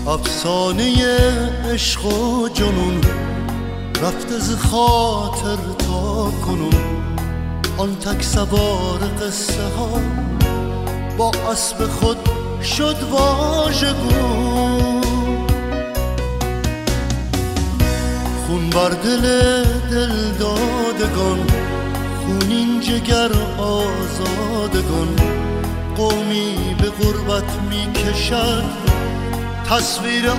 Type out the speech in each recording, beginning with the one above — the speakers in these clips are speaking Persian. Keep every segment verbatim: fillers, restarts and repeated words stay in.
افسانه عشق و جنون رفته ز خاطر تا کنون. آن تک سوار قصه ها با اسب خود شد واژگون. خون بر دل دل دادگان، خونین جگر آزادگان. قومی به غربت می کشد تصویر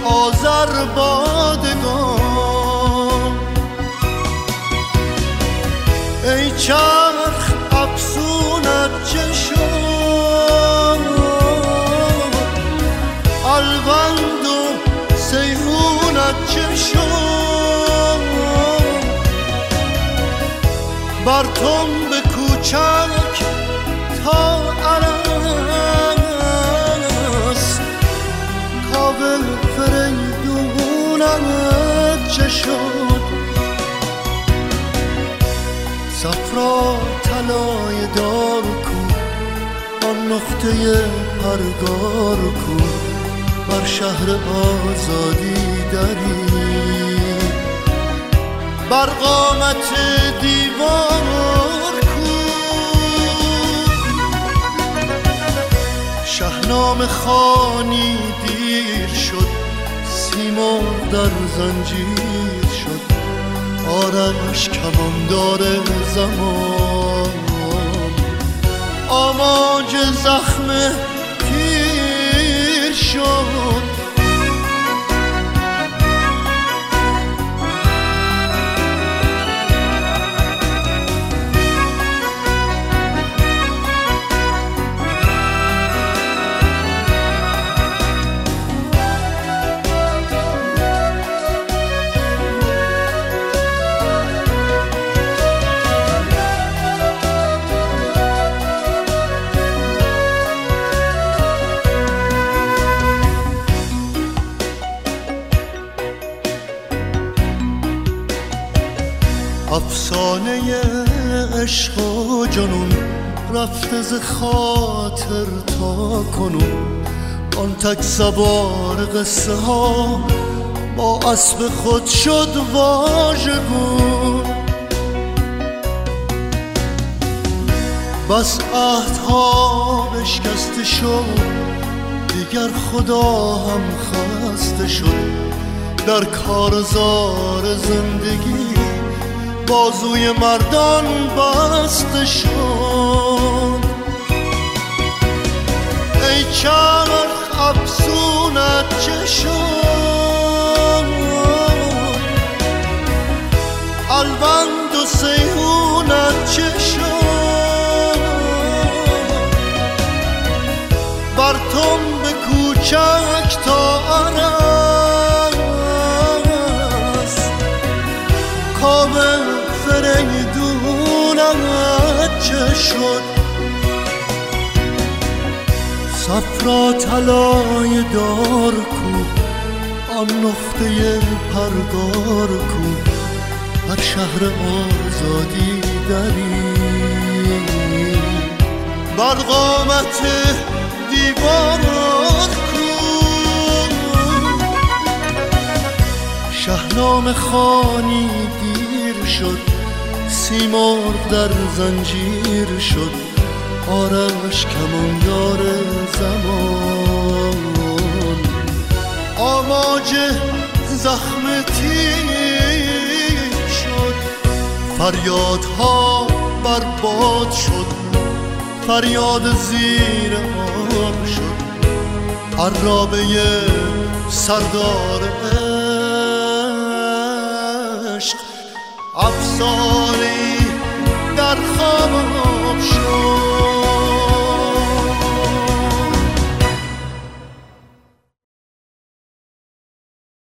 آذربادگان. ای چرخ افسونت چه شد، الوند و سیحونت چه شد. بر تنب کوچک تا عرس، کاوه فریدونت چه شد. صفرا طلای دار کو، آن نقطه پرگار کو. بر شهر آزادی دری، بر قامت دیوار کو. شاهنامه خوانی دیر شد، سیمرغ در زنجیر شد. آرش کماندار زمان، آماج زخم تیر شد. افسانه عشق و جنون رفته ز خاطر تا کنون. آن تک سوار قصه ها با اسب خود شد واژگون. بس عهدها بشکسته شد، دیگر خدا هم خسته شد. در کارزار زندگی بازوی مردان بسته شد. ای چرخ افسونت چه شد، الوند و سیحونت چه شد. بر تنب کوچک تا عرس، کاوه فریدونت چه شد. صفرا طلای دار کو، آن نقطه پرگار کو. بر شهر آزادی دری، بر قامت دیوار کو. شاهنامه خوانی دیر شد، سیمرغ در زنجیر شد. آرش کماندار زمان، آماج زخم تیر شد. فریادها برباد شد، فریاد زیر آب شد. عرابه سردار عشق افسانه‌ای در خواب شد.